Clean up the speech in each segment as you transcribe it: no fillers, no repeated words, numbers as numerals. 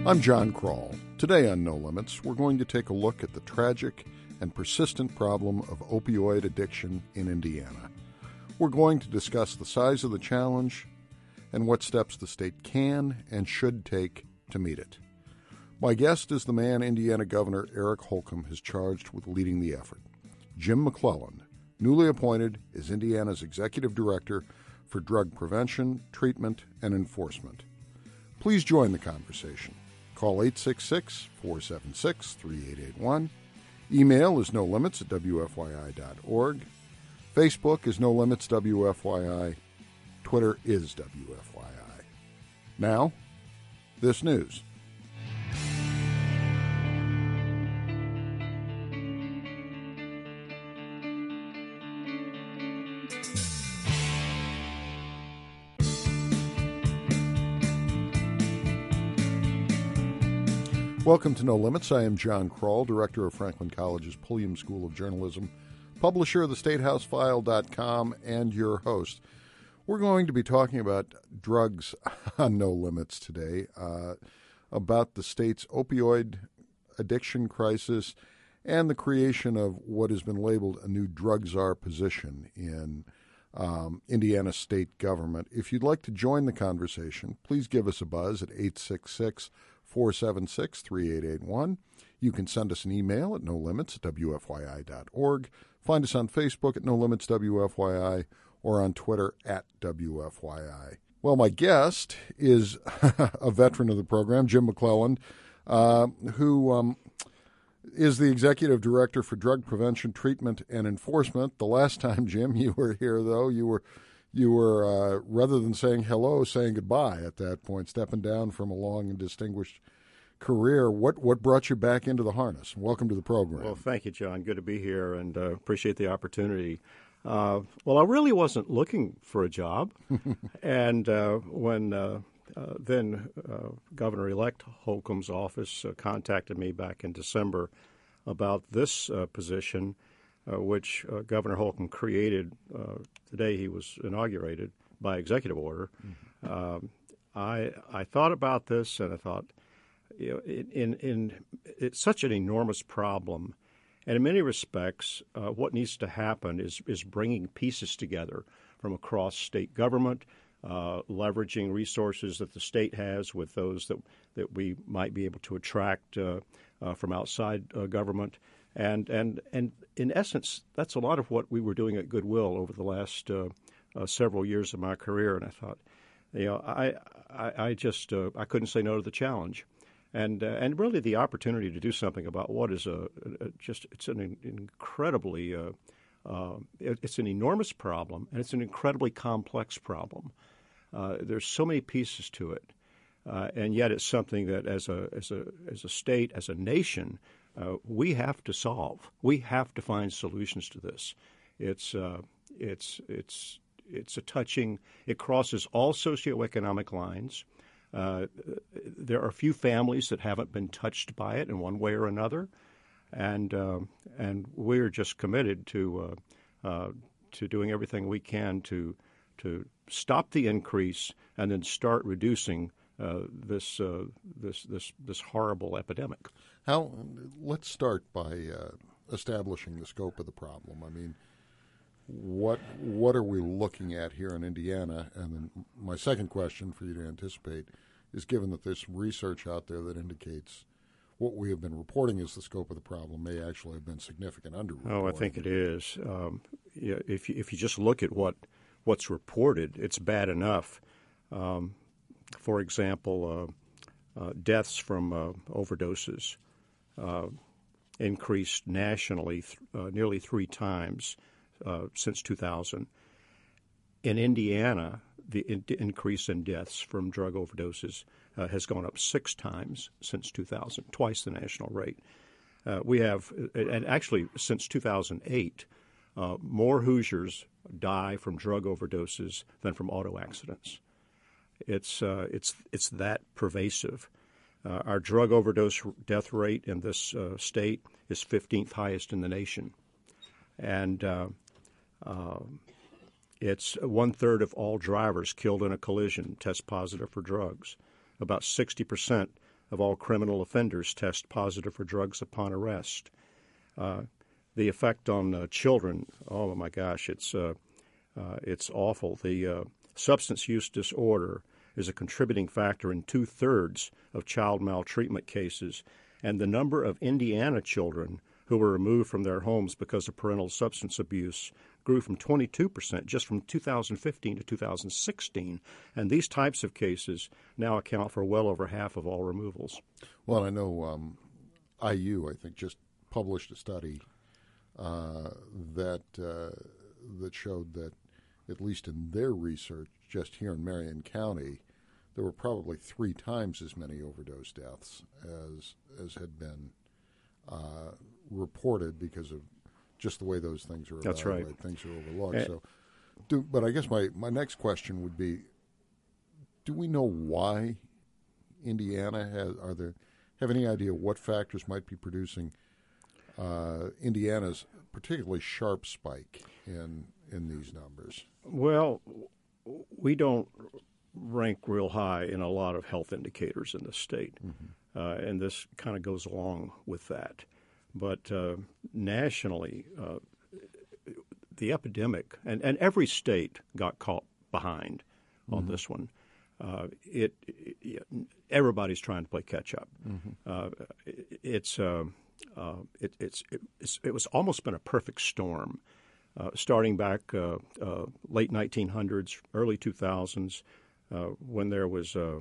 I'm John Kroll. Today on No Limits, we're going to take a look at the tragic and persistent problem of opioid addiction in Indiana. We're going to discuss the size of the challenge and what steps the state can and should take to meet it. My guest is the man Indiana Governor Eric Holcomb has charged with leading the effort, Jim McClelland, newly appointed as Indiana's Executive Director for Drug Prevention, Treatment, and Enforcement. Please join the conversation. Call 866-476-3881. Email is nolimits@wfyi.org. Facebook is No Limits WFYI. Twitter is WFYI. Now, this news. Welcome to No Limits. I am John Kroll, Director of Franklin College's Pulliam School of Journalism, publisher of theStateHouseFile.com, and your host. We're going to be talking about drugs on No Limits today, about the state's opioid addiction crisis and the creation of what has been labeled a new drug czar position in Indiana state government. If you'd like to join the conversation, please give us a buzz at 866-476-3881. You can send us an email at nolimits@wfyi.org. Find us on Facebook at NoLimitsWFYI or on Twitter at WFYI. Well, my guest is a veteran of the program, Jim McClelland, who is the Executive Director for Drug Prevention, Treatment, and Enforcement. The last time, Jim, you were here, though, you were rather than saying hello, saying goodbye at that point, stepping down from a long and distinguished career. What brought you back into the harness? Welcome to the program. Well, thank you, John. Good to be here, and appreciate the opportunity. Well, I really wasn't looking for a job, and when then Governor-elect Holcomb's office contacted me back in December about this position, which Governor Holcomb created the day he was inaugurated by executive order. I thought about this, and I thought, it's such an enormous problem, and in many respects, what needs to happen is bringing pieces together from across state government, leveraging resources that the state has with those that we might be able to attract from outside government. And in essence, that's a lot of what we were doing at Goodwill over the last several years of my career. And I thought, I couldn't say no to the challenge, and really the opportunity to do something about what is it's an incredibly it's an enormous problem, and it's an incredibly complex problem. There's so many pieces to it, and yet it's something that as a state, as a nation, we have to solve. We have to find solutions to this. It's a touching. It crosses all socioeconomic lines. There are a few families that haven't been touched by it in one way or another, and we're just committed to doing everything we can to stop the increase and then start reducing this horrible epidemic. Let's start by establishing the scope of the problem. I mean, what are we looking at here in Indiana? And then my second question for you to anticipate is, given that there's research out there that indicates what we have been reporting as the scope of the problem may actually have been significant underreporting. Oh, I think it is. If you just look at what's reported, it's bad enough. For example, deaths from overdoses increased nationally nearly 3 times since 2000. In Indiana, the increase in deaths from drug overdoses has gone up 6 times since 2000, twice the national rate. We have, and actually since 2008, more Hoosiers die from drug overdoses than from auto accidents. It's that pervasive. Our drug overdose death rate in this state is 15th highest in the nation, and it's 1/3 of all drivers killed in a collision test positive for drugs. About 60% of all criminal offenders test positive for drugs upon arrest. The effect on children, oh my gosh, it's awful. The substance use disorder is a contributing factor in 2/3 of child maltreatment cases, and the number of Indiana children who were removed from their homes because of parental substance abuse grew from 22% just from 2015 to 2016. And these types of cases now account for well over half of all removals. Well, I know IU, I think, just published a study that showed that, at least in their research, just here in Marion County, there were probably 3 times as many overdose deaths as had been reported because of just the way those things are evaluated. That's right. Things are overlooked. But I guess my next question would be, do we know why Indiana have any idea what factors might be producing Indiana's particularly sharp spike in these numbers? Well, we don't rank real high in a lot of health indicators in the state, and this kind of goes along with that. But nationally, the epidemic, and every state got caught behind on this one. Everybody's trying to play catch up. It was almost been a perfect storm, starting back late 1900s, early 2000s, when there was a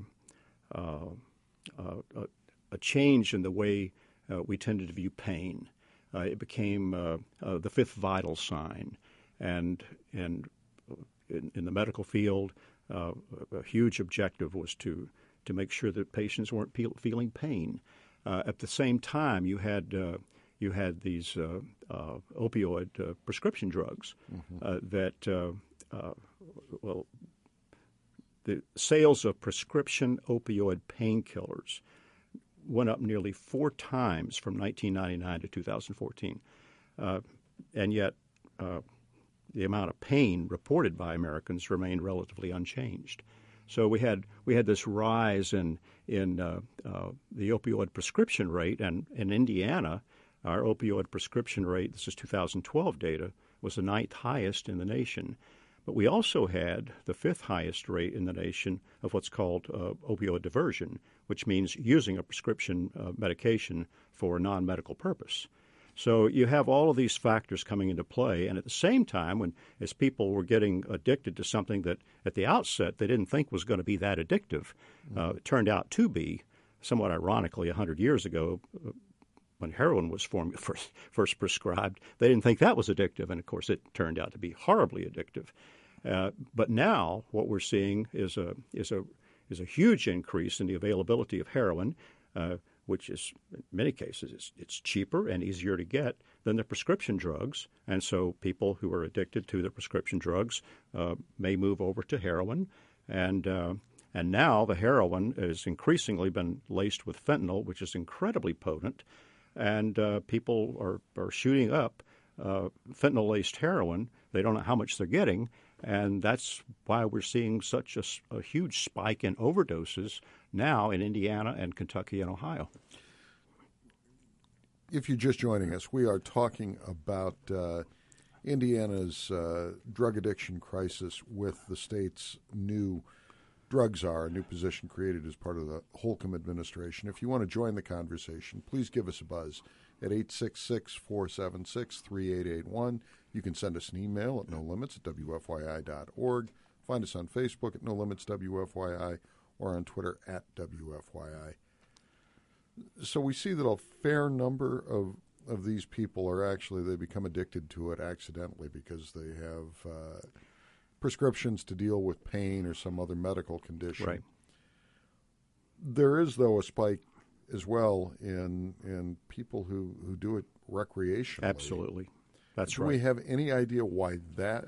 change in the way we tended to view pain. It became the fifth vital sign, and in the medical field, a huge objective was to make sure that patients weren't feeling pain. At the same time, you had these opioid prescription drugs the sales of prescription opioid painkillers went up nearly 4 times from 1999 to 2014, and yet the amount of pain reported by Americans remained relatively unchanged. So we had this rise in the opioid prescription rate, and in Indiana, our opioid prescription rate, this is 2012 data, was the 9th highest in the nation. But we also had the 5th highest rate in the nation of what's called opioid diversion, which means using a prescription medication for a non-medical purpose. So you have all of these factors coming into play, and at the same time, as people were getting addicted to something that at the outset they didn't think was going to be that addictive, it turned out to be, somewhat ironically, 100 years ago, when heroin was first prescribed, they didn't think that was addictive, and of course it turned out to be horribly addictive. But now what we're seeing is a huge increase in the availability of heroin, which is, in many cases, it's cheaper and easier to get than the prescription drugs. And so people who are addicted to the prescription drugs may move over to heroin. And now the heroin has increasingly been laced with fentanyl, which is incredibly potent. And people are shooting up fentanyl-laced heroin. They don't know how much they're getting. And that's why we're seeing such a huge spike in overdoses now in Indiana and Kentucky and Ohio. If you're just joining us, we are talking about Indiana's drug addiction crisis with the state's new drug czar, a new position created as part of the Holcomb administration. If you want to join the conversation, please give us a buzz at 866-476-3881. You can send us an email at nolimits@wfyi.org. Find us on Facebook at nolimitswfyi or on Twitter at WFYI. So we see that a fair number of these people they become addicted to it accidentally because they have prescriptions to deal with pain or some other medical condition. Right. There is, though, a spike as well in people who do it recreationally. Absolutely. That's right. Do we have any idea why that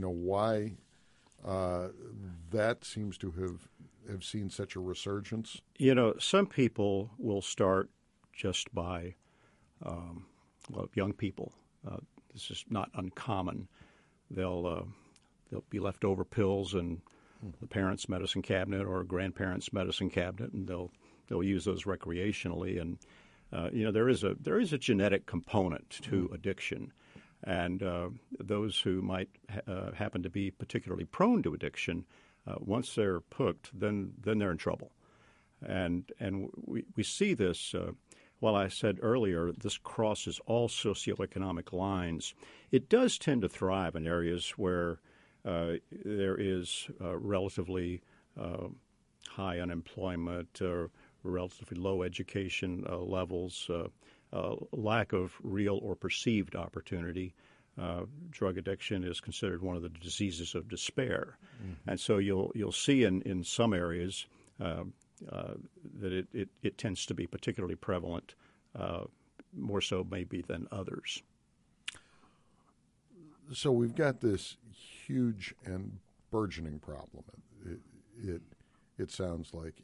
seems to have seen such a resurgence? Some people will start just by, young people. This is not uncommon. They'll be leftover pills in the parents' medicine cabinet or grandparents' medicine cabinet, and they'll they'll use those recreationally, and there is a genetic component to addiction, and those who might happen to be particularly prone to addiction, once they're hooked, then they're in trouble, and we see this. While I said earlier, this crosses all socioeconomic lines, it does tend to thrive in areas where there is relatively high unemployment, relatively low education levels, lack of real or perceived opportunity. Drug addiction is considered one of the diseases of despair, and so you'll see in some areas that it tends to be particularly prevalent, more so maybe than others. So we've got this huge and burgeoning problem. It sounds like.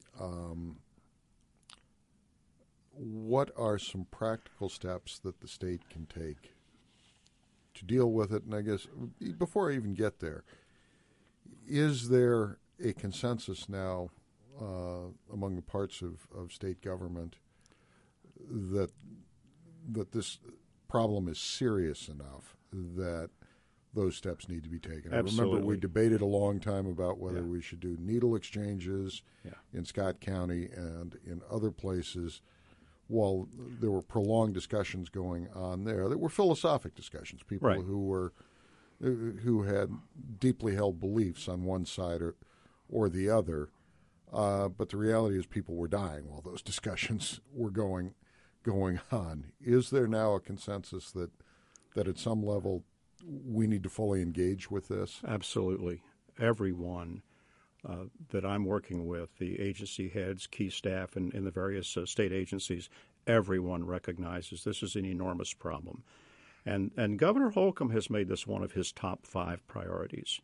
What are some practical steps that the state can take to deal with it? And I guess before I even get there, is there a consensus now among the parts of state government that this problem is serious enough that those steps need to be taken? Absolutely. I remember we debated a long time about whether we should do needle exchanges in Scott County and in other places. While there were prolonged discussions going on there, that were philosophic discussions, people who had deeply held beliefs on one side or the other. But the reality is people were dying while those discussions were going on. Is there now a consensus that at some level we need to fully engage with this? Absolutely. Everyone that I'm working with, the agency heads, key staff, and in the various state agencies, everyone recognizes this is an enormous problem. And Governor Holcomb has made this one of his top 5 priorities.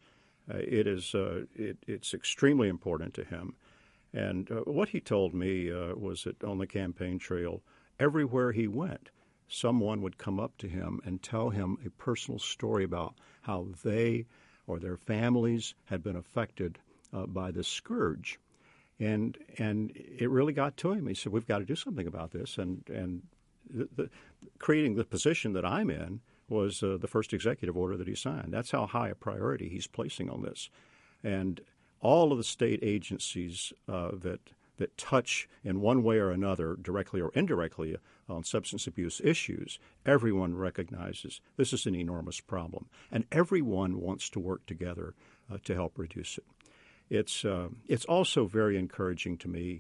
It's extremely important to him. And what he told me was that on the campaign trail, everywhere he went, someone would come up to him and tell him a personal story about how they or their families had been affected by this scourge. And it really got to him. He said, we've got to do something about this. And creating the position that I'm in was the first executive order that he signed. That's how high a priority he's placing on this. And all of the state agencies that touch in one way or another, directly or indirectly, on substance abuse issues, everyone recognizes this is an enormous problem. And everyone wants to work together to help reduce it. It's also very encouraging to me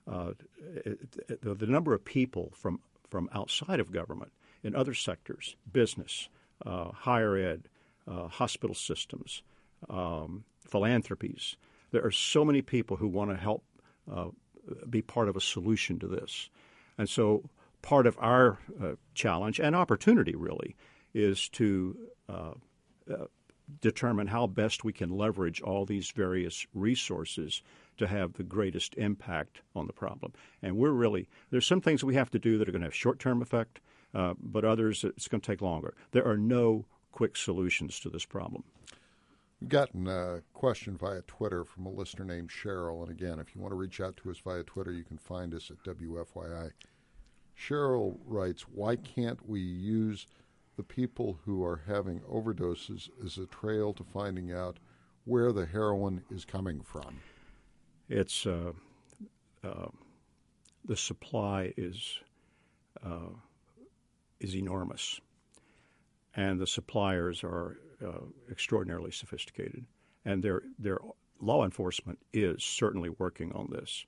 the number of people from outside of government in other sectors, business, higher ed, hospital systems, philanthropies. There are so many people who want to help be part of a solution to this. And so part of our challenge and opportunity really is to determine how best we can leverage all these various resources to have the greatest impact on the problem. And there's some things we have to do that are going to have short-term effect, but others it's going to take longer. There are no quick solutions to this problem. We've gotten a question via Twitter from a listener named Cheryl. And again, if you want to reach out to us via Twitter, you can find us at WFYI. Cheryl writes, why can't we use the people who are having overdoses as a trail to finding out where the heroin is coming from? It's the supply is enormous, and the suppliers are extraordinarily sophisticated, and their law enforcement is certainly working on this.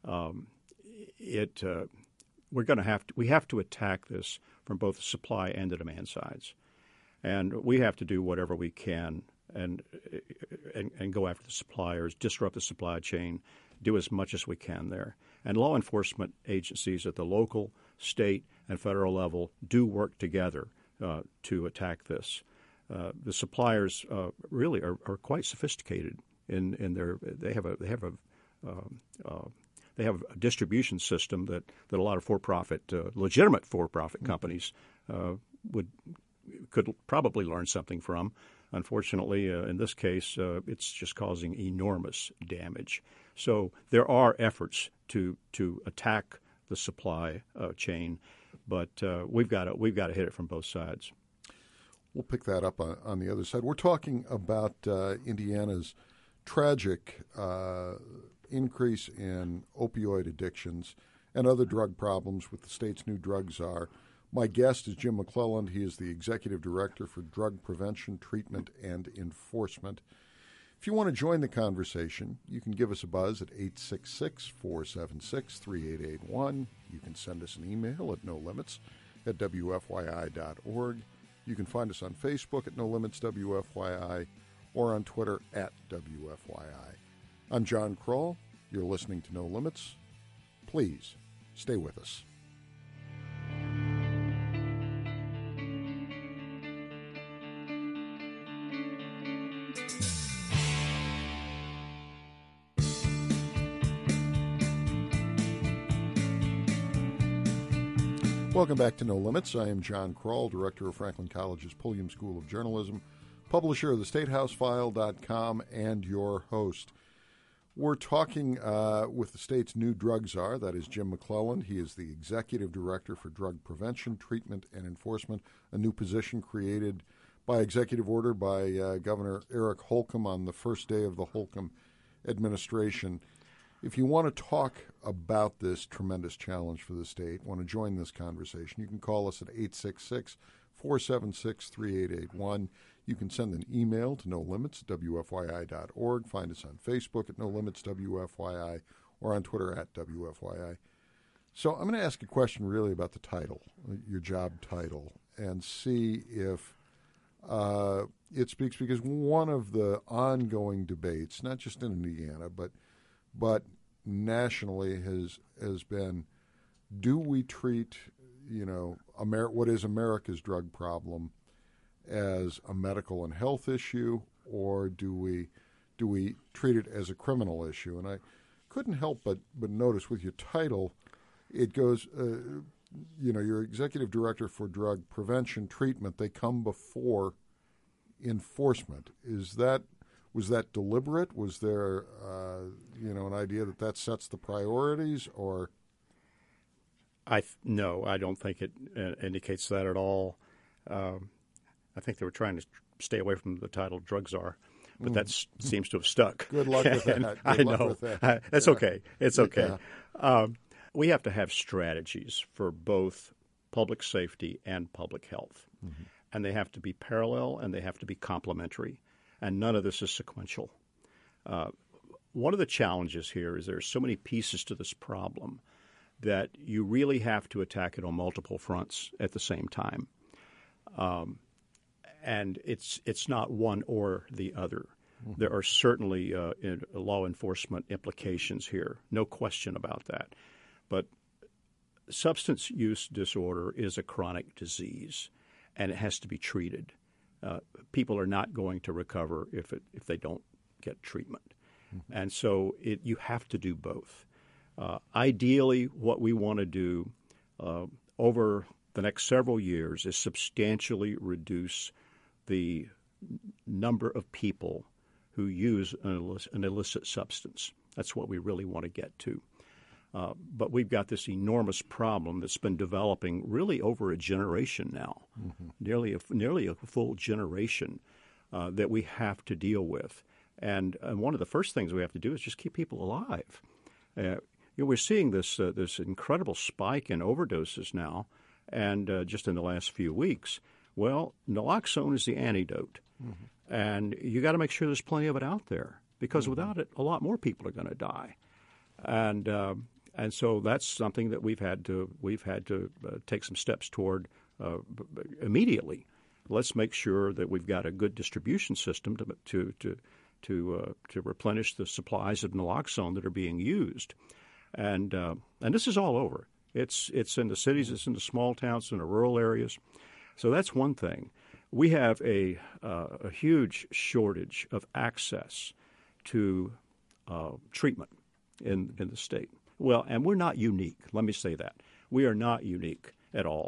We have to attack this from both the supply and the demand sides, and we have to do whatever we can and go after the suppliers, disrupt the supply chain, do as much as we can there. And law enforcement agencies at the local, state, and federal level do work together to attack this. The suppliers really are quite sophisticated in their. They have a distribution system that a lot of for-profit, legitimate for-profit companies could probably learn something from. Unfortunately, in this case, it's just causing enormous damage. So there are efforts to attack the supply chain, but we've got to hit it from both sides. We'll pick that up on the other side. We're talking about Indiana's tragic increase in opioid addictions and other drug problems with the state's new drug czar. My guest is Jim McClelland. He is the Executive Director for Drug Prevention, Treatment, and Enforcement. If you want to join the conversation, you can give us a buzz at 866-476-3881. You can send us an email at nolimits@wfyi.org. You can find us on Facebook at No Limits WFYI or on Twitter at WFYI. I'm John Kroll. You're listening to No Limits. Please stay with us. Welcome back to No Limits. I am John Kroll, Director of Franklin College's Pulliam School of Journalism, publisher of the StateHouseFile.com, and your host. We're talking with the state's new drug czar, that is Jim McClelland. He is the Executive Director for Drug Prevention, Treatment, and Enforcement, a new position created by executive order by Governor Eric Holcomb on the first day of the Holcomb administration. If you want to talk about this tremendous challenge for the state, want to join this conversation, you can call us at 866-476-3881. You can send an email to nolimits@wfyi.org. Find us on Facebook at nolimitswfyi or on Twitter at WFYI. So I'm going to ask a question really about the title, your job title, and see if it speaks, because one of the ongoing debates, not just in Indiana, but nationally has been, do we treat, what is America's drug problem as a medical and health issue, or do we treat it as a criminal issue? And I couldn't help but notice with your title, it goes, you're Executive Director for Drug Prevention, Treatment. They come before enforcement. Was that deliberate? Was there, an idea that sets the priorities, or? No, I don't think it indicates that at all. I think they were trying to stay away from the title drug czar, but that seems to have stuck. Good luck with that. I know. That's okay. It's okay. Yeah. We have to have strategies for both public safety and public health, and they have to be parallel and they have to be complementary. And none of this is sequential. One of the challenges here is there are so many pieces to this problem that you really have to attack it on multiple fronts at the same time. And it's not one or the other. There are certainly law enforcement implications here, no question about that. But substance use disorder is a chronic disease, and it has to be treated. People are not going to recover if they don't get treatment. And so you have to do both. Ideally, what we want to do over the next several years is substantially reduce the number of people who use an illicit substance. That's what we really want to get to. But we've got this enormous problem that's been developing really over a generation now, nearly a full generation that we have to deal with. And one of the first things we have to do is just keep people alive. We're seeing this incredible spike in overdoses now, and just in the last few weeks. Well, naloxone is the antidote, and you got to make sure there's plenty of it out there, because without it, a lot more people are going to die. And so that's something that we've had to take some steps toward immediately. Let's make sure that we've got a good distribution system to replenish the supplies of naloxone that are being used, and this is all over. It's in the cities, it's in the small towns, in the rural areas. So that's one thing. We have a huge shortage of access to treatment in the state. Well, and we're not unique. Let me say that. We are not unique at all.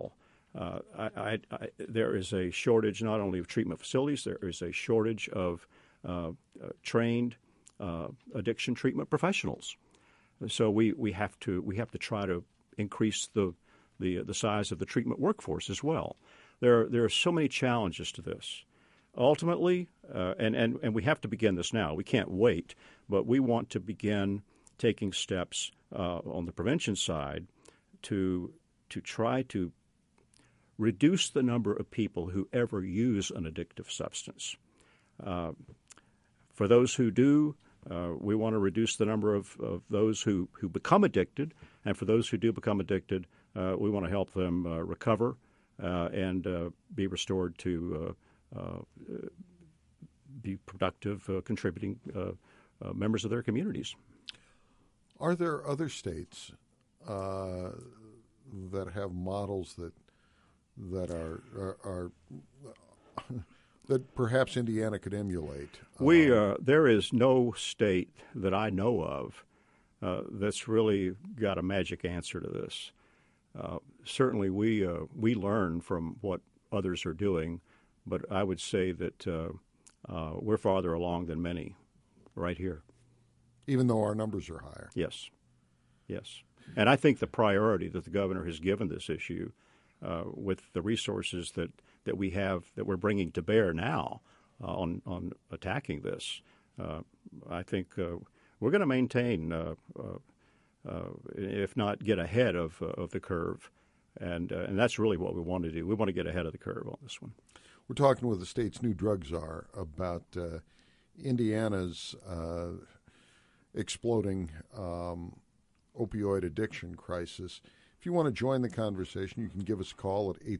There is a shortage not only of treatment facilities, there is a shortage of trained addiction treatment professionals. So we have to try to increase the size of the treatment workforce as well. There are so many challenges to this. Ultimately, and we have to begin this now. We can't wait, but we want to begin taking steps on the prevention side to try to reduce the number of people who ever use an addictive substance. For those who do, we want to reduce the number of those who become addicted, and for those who do become addicted, we want to help them recover and be restored to be productive, contributing members of their communities. Are there other states that have models that are that perhaps Indiana could emulate? There is no state that I know of that's really got a magic answer to this. Certainly, we learn from what others are doing, but I would say that we're farther along than many right here. Even though our numbers are higher? Yes. And I think the priority that the governor has given this issue with the resources that we have, that we're bringing to bear now on attacking this, I think we're going to maintain, if not get ahead of the curve. And that's really what we want to do. We want to get ahead of the curve on this one. We're talking with the state's new drug czar about Indiana's exploding opioid addiction crisis. If you want to join the conversation, you can give us a call at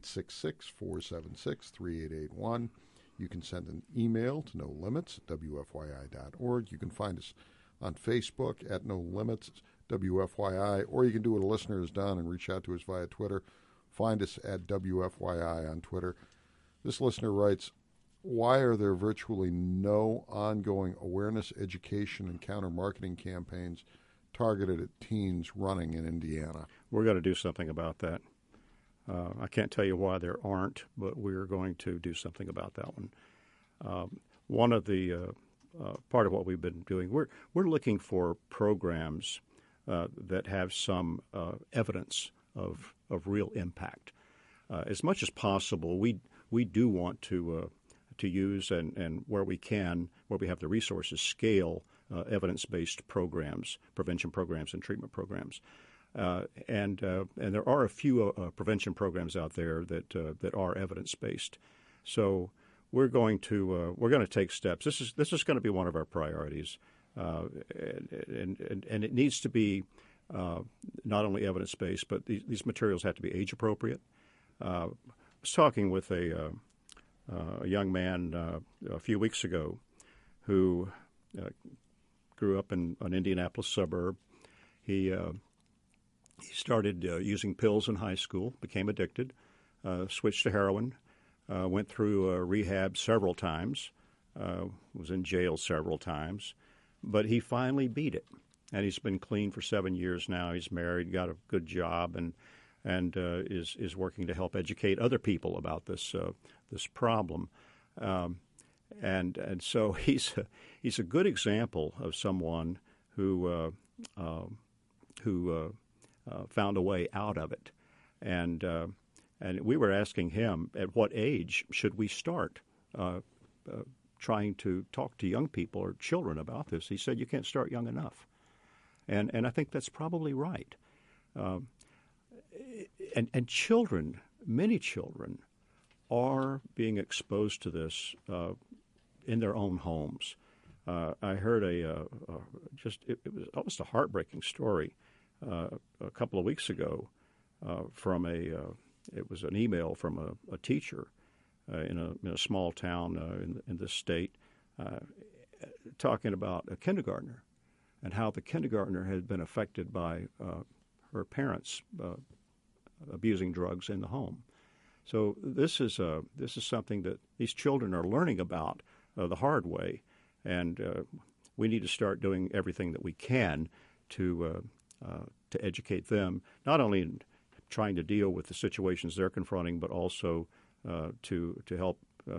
866-476-3881. You can send an email to nolimits@wfyi.org. You can find us on Facebook at No Limits WFYI, or you can do what a listener has done and reach out to us via Twitter. Find us at WFYI on Twitter. This listener writes, why are there virtually no ongoing awareness, education, and counter-marketing campaigns targeted at teens running in Indiana? We're going to do something about that. I can't tell you why there aren't, but we're going to do something about that one. One of the part of what we've been doing, we're looking for programs that have some evidence of real impact. As much as possible, we do want to use and where we can, where we have the resources, scale evidence-based programs, prevention programs, and treatment programs. And there are a few prevention programs out there that are evidence-based. So we're going to take steps. This is going to be one of our priorities, and it needs to be not only evidence-based, but these materials have to be age-appropriate. I was talking with a young man a few weeks ago who grew up in an Indianapolis suburb. He started using pills in high school, became addicted, switched to heroin, went through rehab several times, was in jail several times, but he finally beat it. And he's been clean for 7 years now. He's married, got a good job, and is working to help educate other people about this problem. And so he's a good example of someone who found a way out of it. And we were asking him, at what age should we start trying to talk to young people or children about this? He said, you can't start young enough. And I think that's probably right. And children, many children, are being exposed to this in their own homes. I heard it was almost a heartbreaking story a couple of weeks ago from it was an email from a teacher in a small town in this state talking about a kindergartner and how the kindergartner had been affected by her parents abusing drugs in the home. So this is something that these children are learning about the hard way, and we need to start doing everything that we can to educate them, not only in trying to deal with the situations they're confronting, but also to help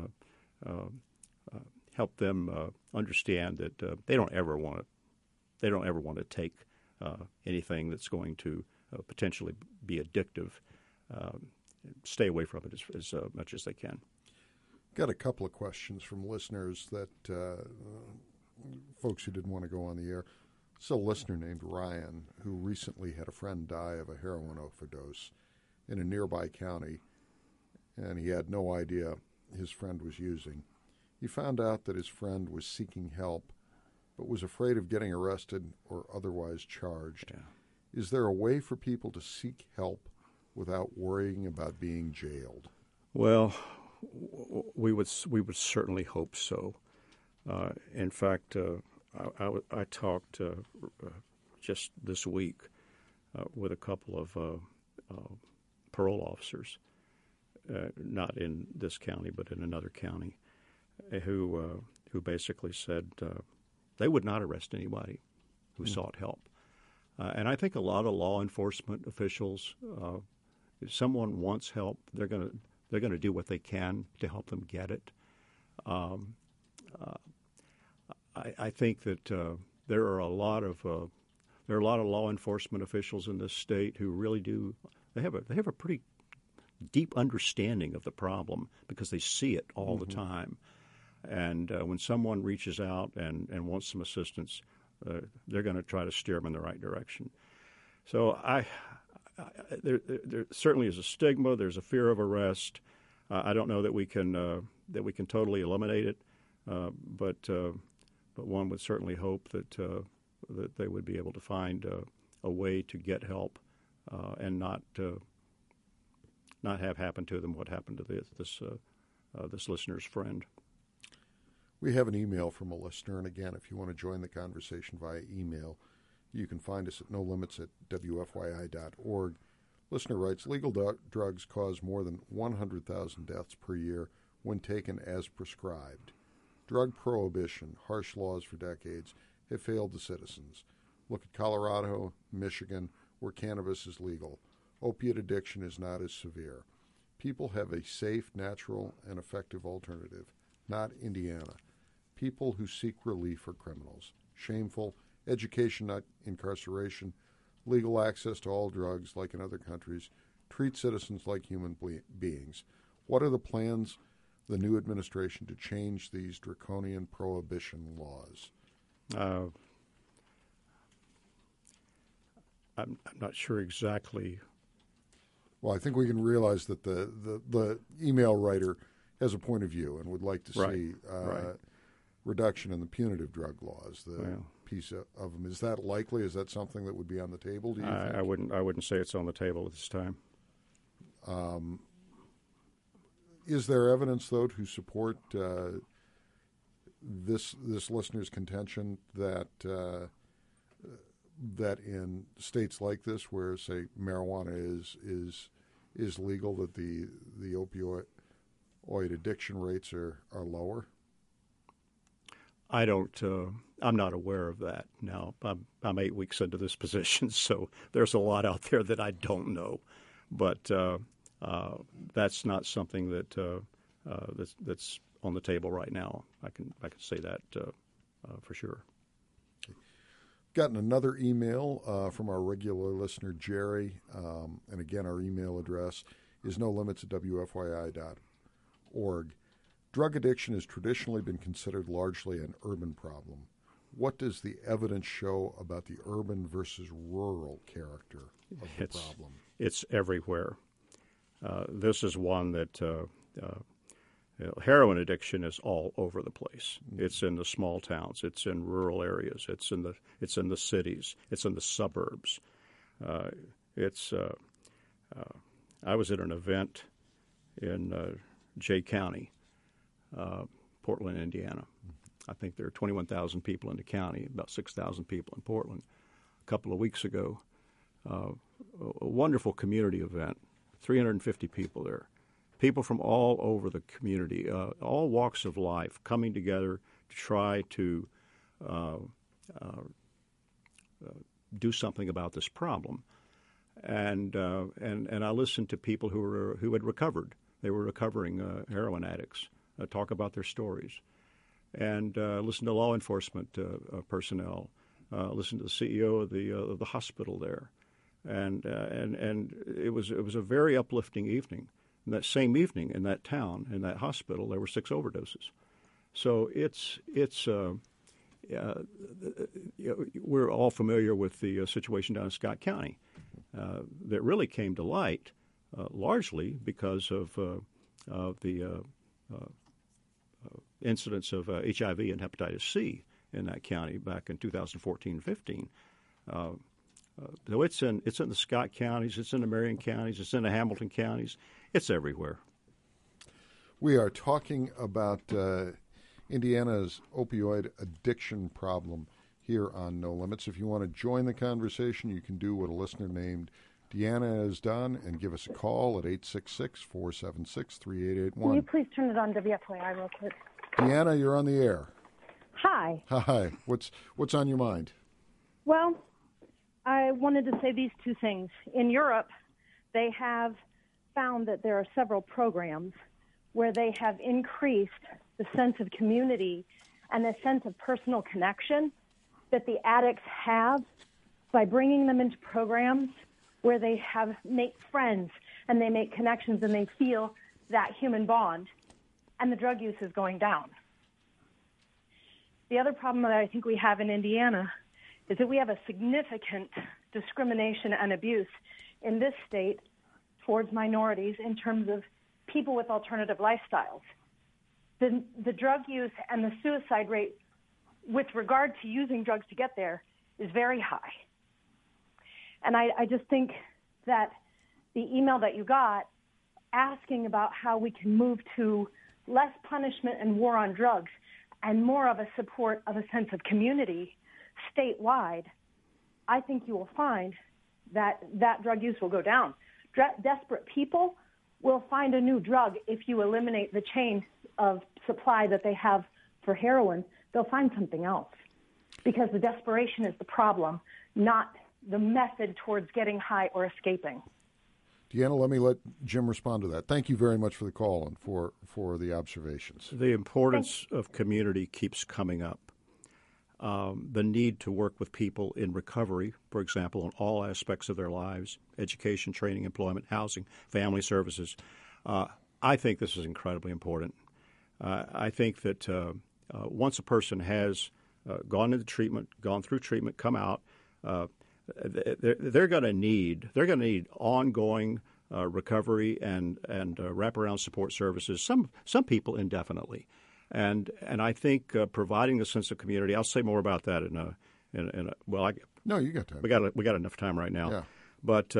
help them understand that they don't ever want to take anything that's going to potentially be addictive. Stay away from it as much as they can. Got a couple of questions from listeners that folks who didn't want to go on the air. It's a listener named Ryan who recently had a friend die of a heroin overdose in a nearby county, and he had no idea his friend was using. He found out that his friend was seeking help but was afraid of getting arrested or otherwise charged. Yeah. Is there a way for people to seek help without worrying about being jailed? Well, we would certainly hope so. In fact, I talked just this week with a couple of parole officers, not in this county but in another county, who basically said they would not arrest anybody who sought help. And I think a lot of law enforcement officials, if someone wants help, they're going to do what they can to help them get it. I think that there are a lot of law enforcement officials in this state who really do. They have a pretty deep understanding of the problem because they see it all the time. And when someone reaches out and wants some assistance, they're going to try to steer them in the right direction. So there certainly is a stigma. There's a fear of arrest. I don't know that we can totally eliminate it, but one would certainly hope that they would be able to find a way to get help and not have happen to them what happened to this listener's friend. We have an email from a listener, and again, if you want to join the conversation via email, you can find us at nolimits@wfyi.org. Listener writes, legal drugs cause more than 100,000 deaths per year when taken as prescribed. Drug prohibition, harsh laws for decades, have failed the citizens. Look at Colorado, Michigan, where cannabis is legal. Opiate addiction is not as severe. People have a safe, natural, and effective alternative, not Indiana. People who seek relief are criminals. Shameful. Education, not incarceration. Legal access to all drugs, like in other countries. Treat citizens like human beings. What are the plans of the new administration to change these draconian prohibition laws? I'm not sure exactly. Well, I think we can realize that the email writer has a point of view and would like to see reduction in the punitive drug laws, piece of them. Is that likely? Is that something that would be on the table, do you think? I wouldn't say it's on the table at this time. Is there evidence, though, to support this listener's contention that that in states like this, where say marijuana is legal, that the opioid addiction rates are lower? I don't. I'm not aware of that. Now, I'm 8 weeks into this position, so there's a lot out there that I don't know. But that's not something that's on the table right now. I can say that for sure. Gotten another email from our regular listener, Jerry. And again, our email address is nolimits@wfyi.org. Drug addiction has traditionally been considered largely an urban problem. What does the evidence show about the urban versus rural character of the problem? It's everywhere. This is one that heroin addiction is all over the place. Mm-hmm. It's in the small towns. It's in rural areas. It's in the cities. It's in the suburbs. I was at an event in Jay County, Portland, Indiana. I think there are 21,000 people in the county, about 6,000 people in Portland. A couple of weeks ago, a wonderful community event, 350 people there. People from all over the community, all walks of life, coming together to try to do something about this problem. and I listened to people who had recovered. They were recovering heroin addicts talk about their stories, and listened to law enforcement personnel. Listened to the CEO of the hospital there, and it was a very uplifting evening. And that same evening in that town, in that hospital, there were 6 overdoses. So we're all familiar with the situation down in Scott County that really came to light largely because of the incidence of HIV and hepatitis C in that county back in 2014-15. So it's in the Scott counties, it's in the Marion counties, it's in the Hamilton counties, it's everywhere. We are talking about Indiana's opioid addiction problem here on No Limits. If you want to join the conversation, you can do what a listener named Deanna has done and give us a call at 866-476-3881. Can you please turn it on WFYI real quick? Deanna, you're on the air. Hi. Hi. What's on your mind? Well, I wanted to say these 2 things. In Europe, they have found that there are several programs where they have increased the sense of community and the sense of personal connection that the addicts have by bringing them into programs where they make friends and they make connections and they feel that human bond, and the drug use is going down. The other problem that I think we have in Indiana is that we have a significant discrimination and abuse in this state towards minorities in terms of people with alternative lifestyles. The drug use and the suicide rate with regard to using drugs to get there is very high. And I just think that the email that you got asking about how we can move to less punishment and war on drugs and more of a support of a sense of community statewide, I think you will find that drug use will go down. Desperate people will find a new drug if you eliminate the chain of supply that they have for heroin. They'll find something else because the desperation is the problem, not the method towards getting high or escaping. Deanna, let me let Jim respond to that. Thank you very much for the call and for the observations. The importance of community keeps coming up. The need to work with people in recovery, for example, in all aspects of their lives, education, training, employment, housing, family services. I think this is incredibly important. I think that once a person has gone into treatment, gone through treatment, come out, they're going to need ongoing recovery and wraparound support services. Some people indefinitely, and I think providing the sense of community. I'll say more about that in a no, you got time. We got enough time right now. Yeah. But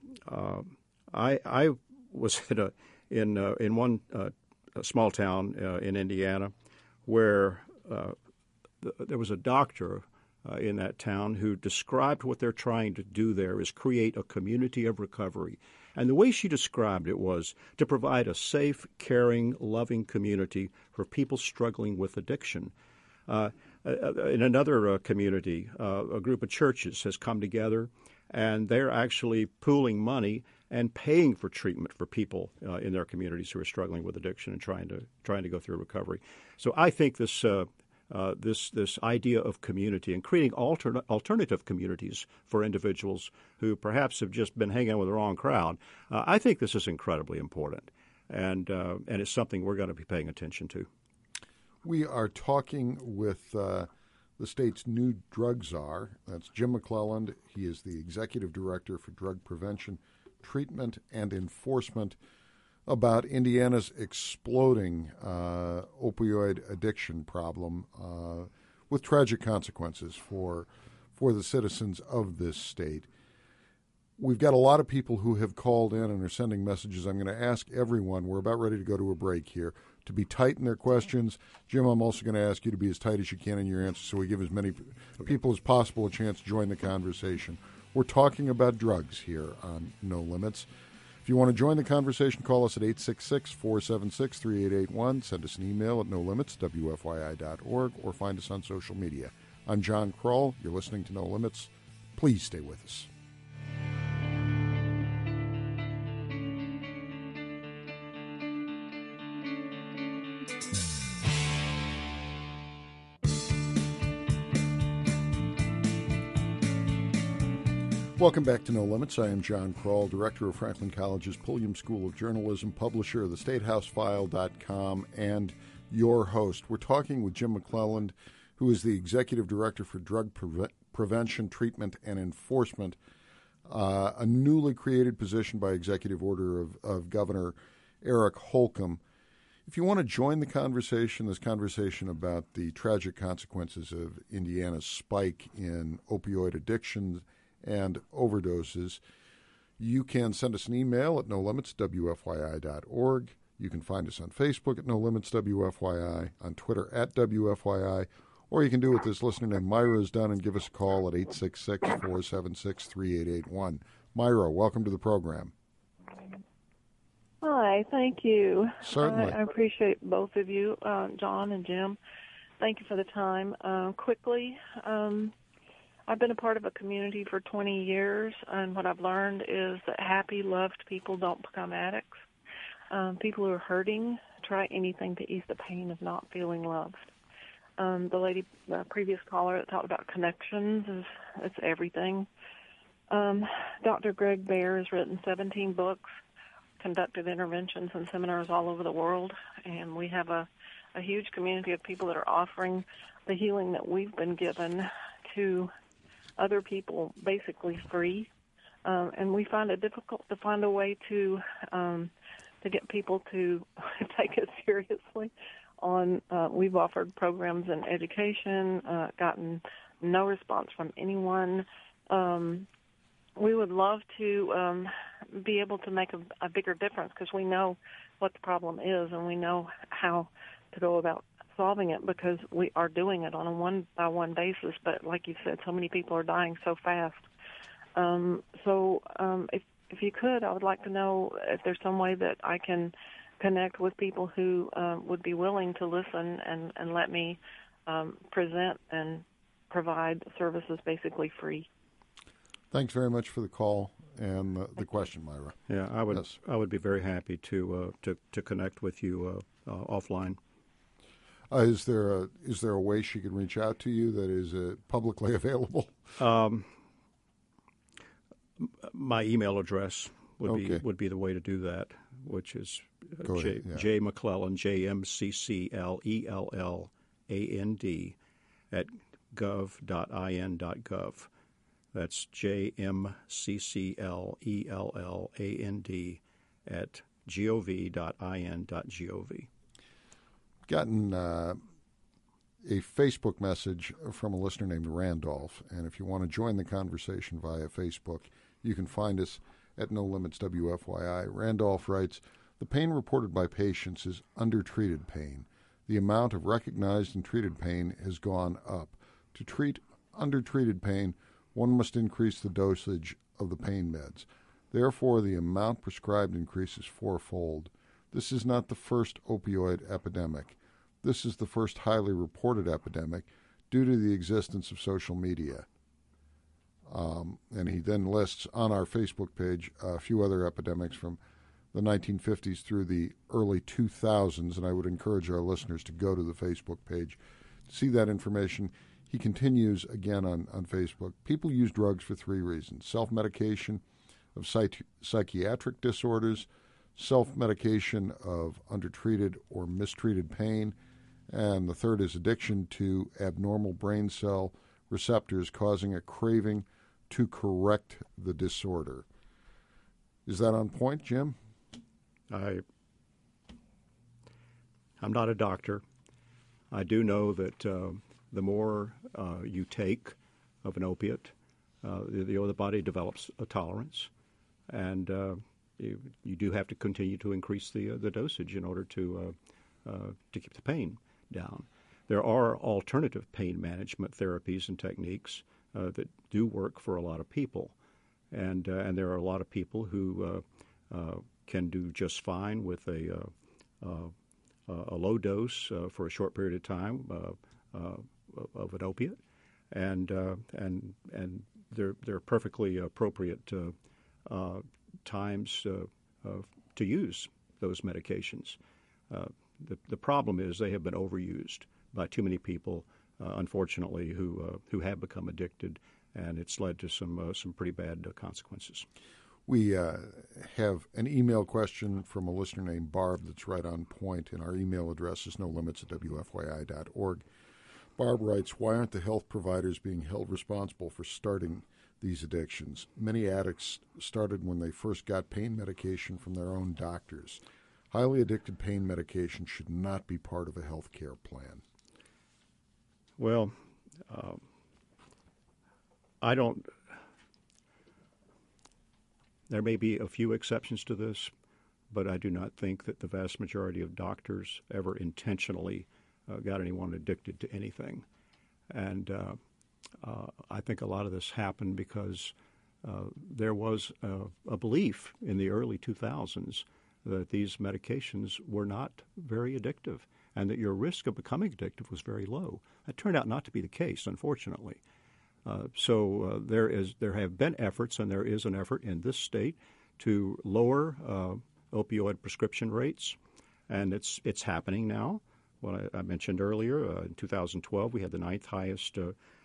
I was in one small town in Indiana where there was a doctor in that town who described what they're trying to do there is create a community of recovery. And the way she described it was to provide a safe, caring, loving community for people struggling with addiction. In another community, a group of churches has come together, and they're actually pooling money and paying for treatment for people in their communities who are struggling with addiction and trying to go through recovery. So I think this idea of community and creating alternative communities for individuals who perhaps have just been hanging out with the wrong crowd, I think this is incredibly important, and it's something we're going to be paying attention to. We are talking with the state's new drug czar. That's Jim McClelland. He is the executive director for drug prevention, treatment, and enforcement, about Indiana's exploding opioid addiction problem with tragic consequences for the citizens of this state. We've got a lot of people who have called in and are sending messages. I'm going to ask everyone, we're about ready to go to a break here, to be tight in their questions. Jim, I'm also going to ask you to be as tight as you can in your answers so we give as many people as possible a chance to join the conversation. We're talking about drugs here on No Limits. If you want to join the conversation, call us at 866-476-3881. Send us an email at nolimits@wfyi.org or find us on social media. I'm John Kroll. You're listening to No Limits. Please stay with us. Welcome back to No Limits. I am John Kroll, Director of Franklin College's Pulliam School of Journalism, publisher of theStateHouseFile.com, and your host. We're talking with Jim McClelland, who is the Executive Director for Drug Prevention, Treatment, and Enforcement, a newly created position by executive order of Governor Eric Holcomb. If you want to join the conversation, this conversation about the tragic consequences of Indiana's spike in opioid addictions and overdoses, you can send us an email at nolimitswfyi.org. You can find us on Facebook at No Limits WFYI, on Twitter at WFYI, or you can do what this listener named Myra has done and give us a call at 866-476-3881. Myra, welcome to the program. Hi, thank you. Certainly. I appreciate both of you, John and Jim. Thank you for the time. Quickly, I've been a part of a community for 20 years, and what I've learned is that happy, loved people don't become addicts. People who are hurting try anything to ease the pain of not feeling loved. The previous caller that talked about connections, it's everything. Dr. Greg Baer has written 17 books, conducted interventions and seminars all over the world, and we have a huge community of people that are offering the healing that we've been given to other people basically free. And we find it difficult to find a way to get people to take it seriously. We've offered programs in education, gotten no response from anyone. We would love to be able to make a bigger difference because we know what the problem is and we know how to go about solving it because we are doing it on a one-by-one basis. But like you said, so many people are dying so fast. If you could, I would like to know if there's some way that I can connect with people who would be willing to listen and let me present and provide services basically free. Thanks very much for the call and the question, Myra. Yeah, I would be very happy to connect with you offline. Is there a way she can reach out to you that is publicly available? My email address would be the way to do that, which is J McClelland, JMCCLELLAND at gov.in.gov. That's JMCCLELLAND at gov.in.gov. Gotten a Facebook message from a listener named Randolph, and if you want to join the conversation via Facebook, you can find us at No Limits WFYI. Randolph writes, "The pain reported by patients is undertreated pain. The amount of recognized and treated pain has gone up. To treat undertreated pain, one must increase the dosage of the pain meds. Therefore, the amount prescribed increases fourfold. This is not the first opioid epidemic. This is the first highly reported epidemic due to the existence of social media." And he then lists on our Facebook page a few other epidemics from the 1950s through the early 2000s, and I would encourage our listeners to go to the Facebook page to see that information. He continues again on Facebook. People use drugs for three reasons: self-medication of psychiatric disorders, self-medication of undertreated or mistreated pain, and the third is addiction to abnormal brain cell receptors causing a craving to correct the disorder. Is that on point, Jim? I'm not a doctor. I do know that the more you take of an opiate, the body develops a tolerance, and you do have to continue to increase the dosage in order to keep the pain down. There are alternative pain management therapies and techniques that do work for a lot of people, and there are a lot of people who can do just fine with a low dose for a short period of time of an opiate, and they're perfectly appropriate times to use those medications. The problem is they have been overused by too many people, unfortunately, who have become addicted and it's led to some pretty bad consequences. We have an email question from a listener named Barb that's right on point, and our email address is nolimits@wfyi.org. Barb writes, why aren't the health providers being held responsible for starting these addictions? Many addicts started when they first got pain medication from their own doctors. Highly addicted pain medication should not be part of a health care plan. Well, I don't. There may be a few exceptions to this, but I do not think that the vast majority of doctors ever intentionally got anyone addicted to anything. And I think a lot of this happened because there was a belief in the early 2000s that these medications were not very addictive and that your risk of becoming addictive was very low. That turned out not to be the case, unfortunately. So there have been efforts, and there is an effort in this state to lower opioid prescription rates, and it's happening now. What I mentioned earlier, in 2012, we had the 9th highest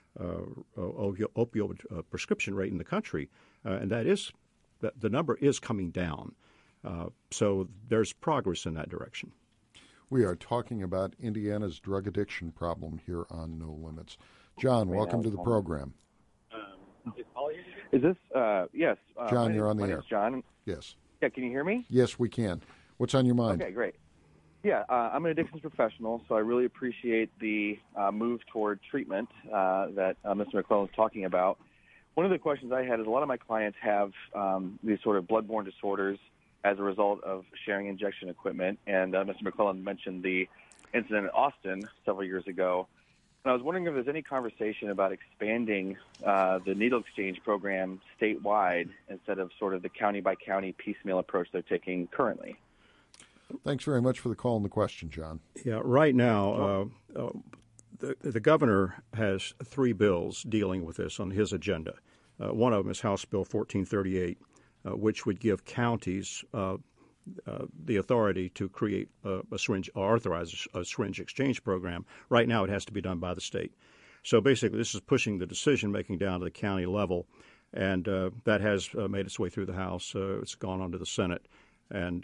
opioid prescription rate in the country, and the number is coming down. So there's progress in that direction. We are talking about Indiana's drug addiction problem here on No Limits. John, welcome to the program. Is this, yes. John, you're on the air. My name's John. Yes. Yeah, can you hear me? Yes, we can. What's on your mind? Okay, great. Yeah, I'm an addictions professional, so I really appreciate the move toward treatment that Mr. McClellan was talking about. One of the questions I had is a lot of my clients have these sort of bloodborne disorders as a result of sharing injection equipment, and Mr. McClellan mentioned the incident in Austin several years ago. And I was wondering if there's any conversation about expanding the needle exchange program statewide instead of sort of the county-by-county piecemeal approach they're taking currently. Thanks very much for the call and the question, John. Yeah, right now, the governor has 3 bills dealing with this on his agenda. One of them is House Bill 1438, which would give counties the authority to create a syringe, or authorize a syringe exchange program. Right now, it has to be done by the state. So basically, this is pushing the decision-making down to the county level, and that has made its way through the House. It's gone on to the Senate. And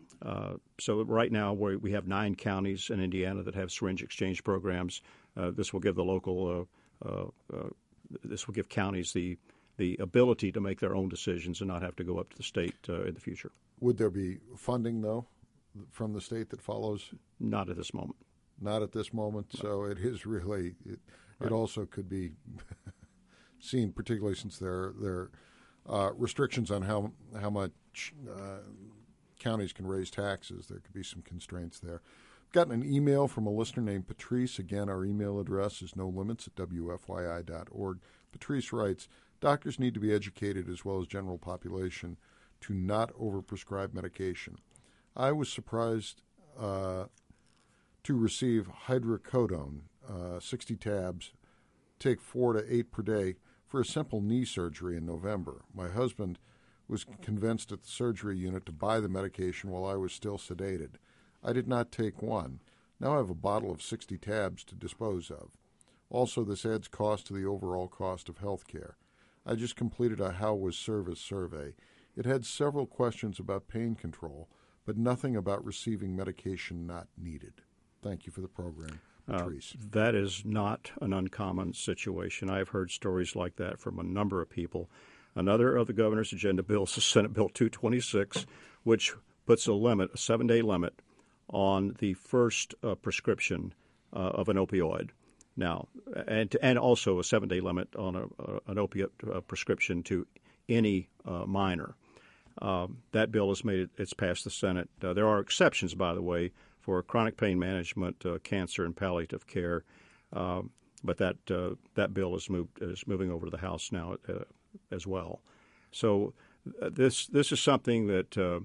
so right now, we have 9 counties in Indiana that have syringe exchange programs. This will give the local, this will give counties the ability to make their own decisions and not have to go up to the state in the future. Would there be funding, though, from the state that follows? Not at this moment. Not at this moment. No. So it is really, it also could be seen, particularly since there are restrictions on how much counties can raise taxes. There could be some constraints there. I've gotten an email from a listener named Patrice. Again, our email address is nolimits@wfyi.org. Patrice writes, doctors need to be educated, as well as general population, to not overprescribe medication. I was surprised to receive hydrocodone, 60 tabs, take 4 to 8 per day for a simple knee surgery in November. My husband was convinced at the surgery unit to buy the medication while I was still sedated. I did not take one. Now I have a bottle of 60 tabs to dispose of. Also, this adds cost to the overall cost of health care. I just completed a How Was Service survey. It had several questions about pain control, but nothing about receiving medication not needed. Thank you for the program, Patrice. That is not an uncommon situation. I've heard stories like that from a number of people. Another of the governor's agenda bills is Senate Bill 226, which puts a 7-day limit on the first prescription of an opioid. Now, and also a 7-day limit on an opiate prescription to any minor. That bill has it's passed the Senate. There are exceptions, by the way, for chronic pain management, cancer, and palliative care, but that bill is moving over to the House now as well. So this is something that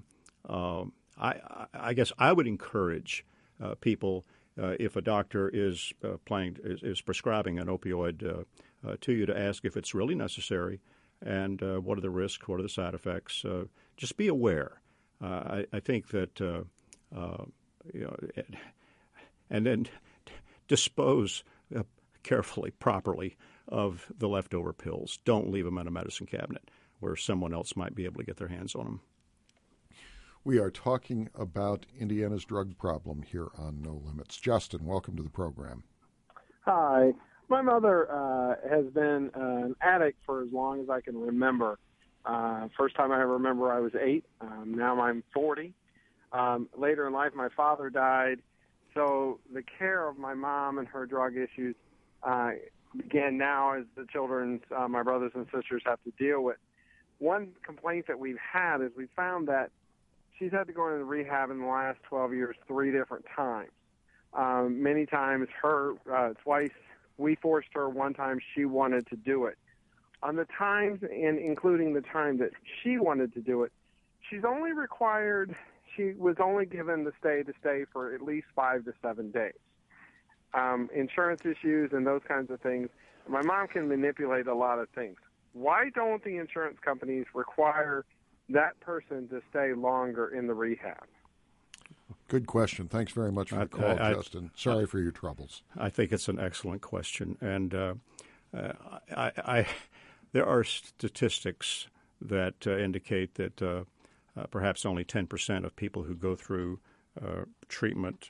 I guess I would encourage people. If a doctor is prescribing an opioid to you, to ask if it's really necessary and what are the risks, what are the side effects. Just be aware. I think that and then dispose carefully, properly of the leftover pills. Don't leave them in a medicine cabinet where someone else might be able to get their hands on them. We are talking about Indiana's drug problem here on No Limits. Justin, welcome to the program. Hi. My mother has been an addict for as long as I can remember. First time I ever remember, I was 8. Now I'm 40. Later in life, my father died. So the care of my mom and her drug issues began now as the children, my brothers and sisters, have to deal with. One complaint that we've had is we found that she's had to go into rehab in the last 12 years 3 different times. Many times twice we forced her, one time she wanted to do it. On the times, and including the time that she wanted to do it, she was only given the stay for at least 5 to 7 days. Insurance issues and those kinds of things. My mom can manipulate a lot of things. Why don't the insurance companies require that person to stay longer in the rehab? Good question. Thanks very much for the call, Justin. Sorry for your troubles. I think it's an excellent question. And there are statistics that indicate that perhaps only 10% of people who go through treatment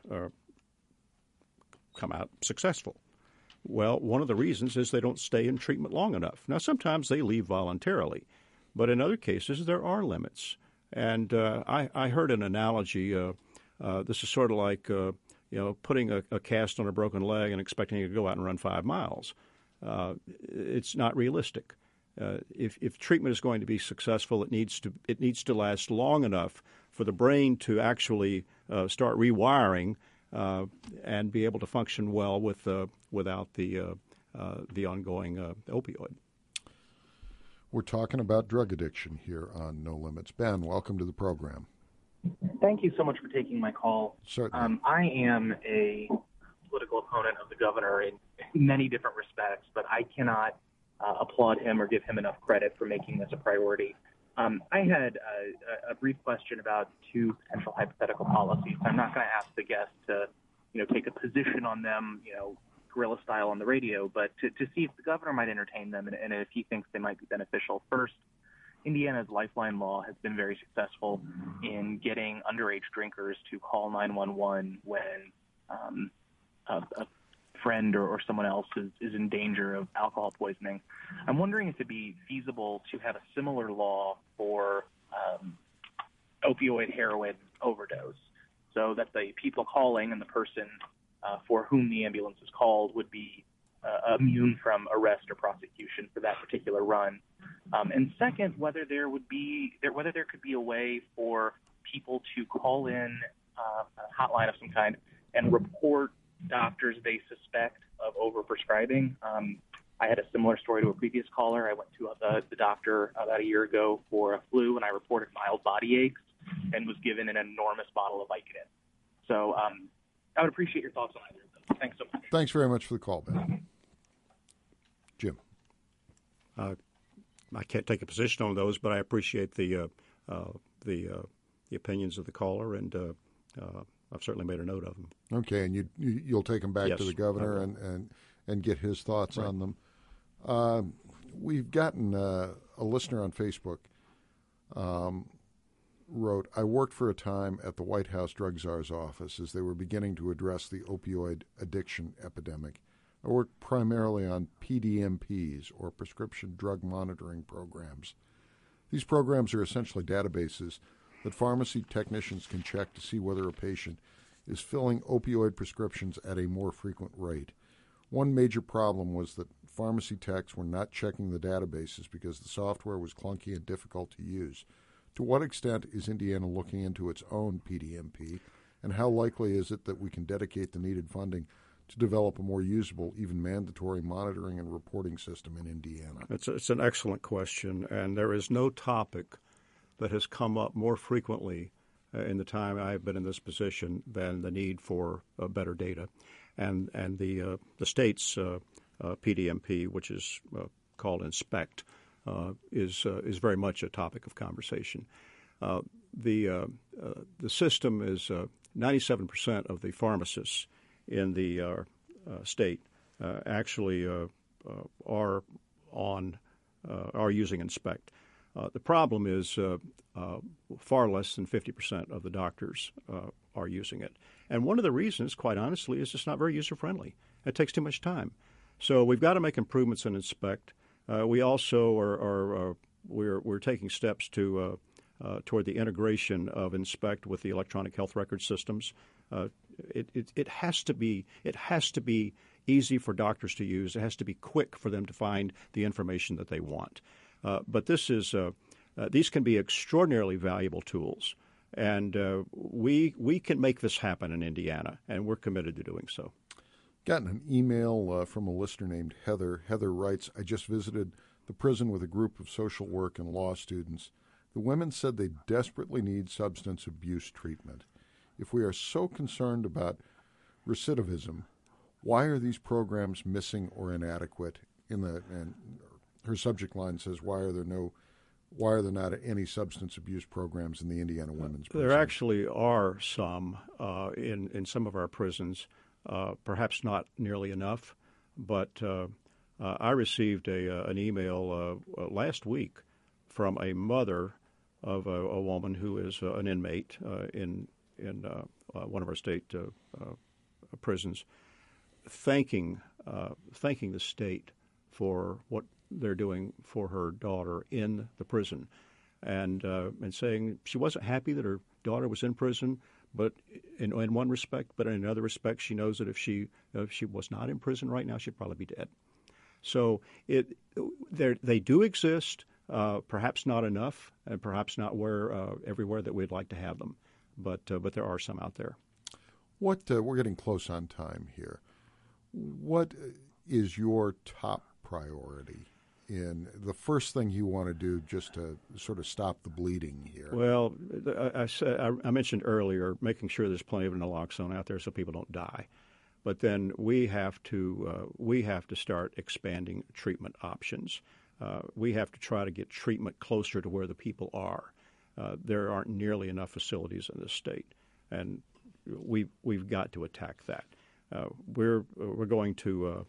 come out successful. Well, one of the reasons is they don't stay in treatment long enough. Now, sometimes they leave voluntarily, but in other cases there are limits. And I heard an analogy. This is sort of like putting a cast on a broken leg and expecting it to go out and run 5 miles. It's not realistic. If treatment is going to be successful, it needs to last long enough for the brain to actually start rewiring and be able to function well without the ongoing opioid. We're talking about drug addiction here on No Limits. Ben, welcome to the program. Thank you so much for taking my call. Certainly. I am a political opponent of the governor in many different respects, but I cannot applaud him or give him enough credit for making this a priority. I had a brief question about 2 potential hypothetical policies. I'm not going to ask the guest to, take a position on them, guerrilla style on the radio, but to see if the governor might entertain them and if he thinks they might be beneficial. First, Indiana's Lifeline law has been very successful in getting underage drinkers to call 911 when a friend or someone else is in danger of alcohol poisoning. I'm wondering if it'd be feasible to have a similar law for opioid heroin overdose, so that the people calling and the person for whom the ambulance is called would be immune from arrest or prosecution for that particular run. And second, whether there could be a way for people to call in a hotline of some kind and report doctors they suspect of overprescribing. I had a similar story to a previous caller. I went to the doctor about a year ago for a flu, and I reported mild body aches and was given an enormous bottle of Vicodin. So I would appreciate your thoughts on either of those. Thanks so much. Thanks very much for the call, Ben. Jim. I can't take a position on those, but I appreciate the opinions of the caller, and I've certainly made a note of them. Okay, and you'll take them back to the governor and get his thoughts on them. We've gotten a listener on Facebook wrote, I worked for a time at the White House drug czar's office as they were beginning to address the opioid addiction epidemic. I worked primarily on PDMPs, or prescription drug monitoring programs. These programs are essentially databases that pharmacy technicians can check to see whether a patient is filling opioid prescriptions at a more frequent rate. One major problem was that pharmacy techs were not checking the databases because the software was clunky and difficult to use. To what extent is Indiana looking into its own PDMP, and how likely is it that we can dedicate the needed funding to develop a more usable, even mandatory monitoring and reporting system in Indiana? It's an excellent question, and there is no topic that has come up more frequently in the time I've been in this position than the need for better data. And the state's PDMP, which is called INSPECT, is very much a topic of conversation. The system is 97% of the pharmacists in the state actually are using Inspect. The problem is far less than 50% of the doctors are using it. And one of the reasons, quite honestly, is it's not very user-friendly. It takes too much time. So we've got to make improvements in Inspect. We also we're taking steps to toward the integration of Inspect with the electronic health record systems. It has to be easy for doctors to use. It has to be quick for them to find the information that they want. But these can be extraordinarily valuable tools, and we can make this happen in Indiana, and we're committed to doing so. Gotten an email from a listener named Heather. Heather writes, I just visited the prison with a group of social work and law students. The women said they desperately need substance abuse treatment. If we are so concerned about recidivism, why are these programs missing or inadequate? And her subject line says, why are there not any substance abuse programs in the Indiana women's prison? There actually are some in some of our prisons. Perhaps not nearly enough, but I received an email last week from a mother of a woman who is an inmate in one of our state prisons, thanking the state for what they're doing for her daughter in the prison, and saying she wasn't happy that her daughter was in prison, but in one respect, but in another respect, she knows that if she was not in prison right now, she'd probably be dead. So they do exist, perhaps not enough, and perhaps not everywhere that we'd like to have them, but there are some out there. We're getting close on time here. What is your top priority in the first thing you want to do just to sort of stop the bleeding here? Well, I mentioned earlier making sure there's plenty of naloxone out there so people don't die. But then we have to start expanding treatment options. We have to try to get treatment closer to where the people are. There aren't nearly enough facilities in this state, and we've got to attack that. We're going to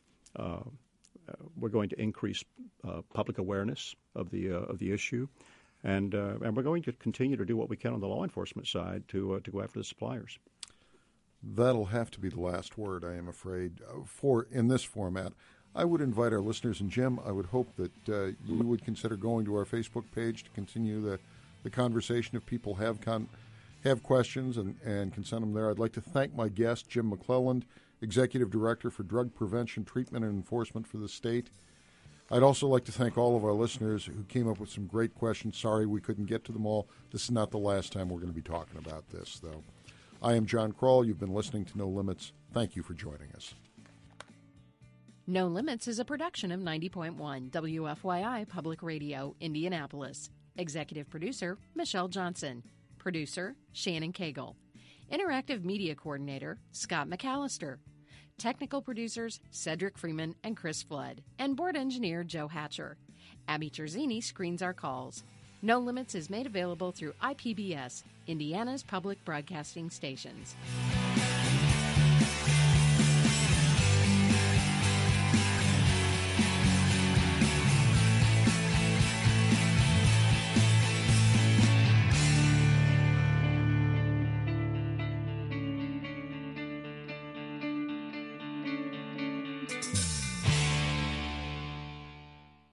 increase public awareness of the issue, and we're going to continue to do what we can on the law enforcement side to go after the suppliers. That'll have to be the last word, I am afraid, for in this format. I would invite our listeners, and Jim, I would hope that you would consider going to our Facebook page to continue the conversation if people have questions and can send them there. I'd like to thank my guest, Jim McClelland, Executive Director for Drug Prevention, Treatment, and Enforcement for the state. I'd also like to thank all of our listeners who came up with some great questions. Sorry we couldn't get to them all. This is not the last time we're going to be talking about this, though. I am John Kroll. You've been listening to No Limits. Thank you for joining us. No Limits is a production of 90.1 WFYI Public Radio, Indianapolis. Executive producer, Michelle Johnson. Producer, Shannon Cagle. Interactive Media Coordinator, Scott McAllister. Technical producers, Cedric Freeman and Chris Flood. And Board Engineer, Joe Hatcher. Abby Terzini screens our calls. No Limits is made available through IPBS, Indiana's public broadcasting stations.